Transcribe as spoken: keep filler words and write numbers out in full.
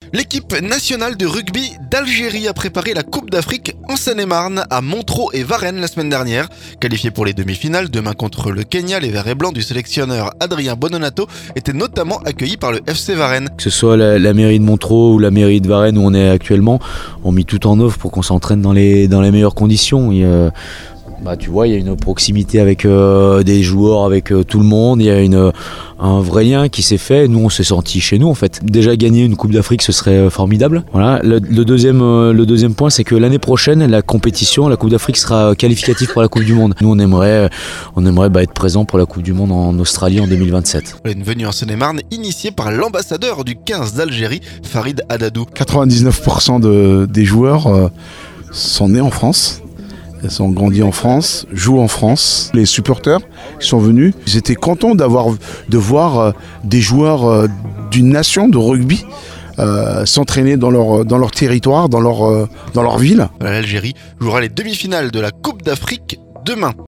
L'équipe nationale de rugby d'Algérie a préparé la Coupe d'Afrique en Seine-et-Marne, à Montreux et Varennes la semaine dernière. Qualifiés pour les demi-finales, demain contre le Kenya, les verts et blancs du sélectionneur Adrien Bononato étaient notamment accueillis par le F C Varennes. Que ce soit la, la mairie de Montreux ou la mairie de Varennes où on est actuellement, on met tout en œuvre pour qu'on s'entraîne dans les, dans les meilleures conditions. Et, euh, bah, tu vois, il y a une proximité avec euh, des joueurs, avec euh, tout le monde, il y a une, un vrai lien qui s'est fait. Nous, on s'est senti chez nous en fait. Déjà gagner une Coupe d'Afrique, ce serait euh, formidable. Voilà. Le, le, deuxième, euh, le deuxième point, c'est que l'année prochaine, la compétition, la Coupe d'Afrique sera qualificative pour la Coupe du Monde. Nous, on aimerait, on aimerait bah, être présent pour la Coupe du Monde en Australie en deux mille vingt-sept. Une venue en Seine-et-Marne initiée par l'ambassadeur du quinze d'Algérie, Farid Hadadou. quatre-vingt-dix-neuf pour cent de, des joueurs euh, sont nés en France. Ils ont grandi en France, jouent en France. Les supporters qui sont venus, ils étaient contents d'avoir, de voir euh, des joueurs euh, d'une nation de rugby euh, s'entraîner dans leur, dans leur territoire, dans leur, euh, dans leur ville. L'Algérie jouera les demi-finales de la Coupe d'Afrique demain.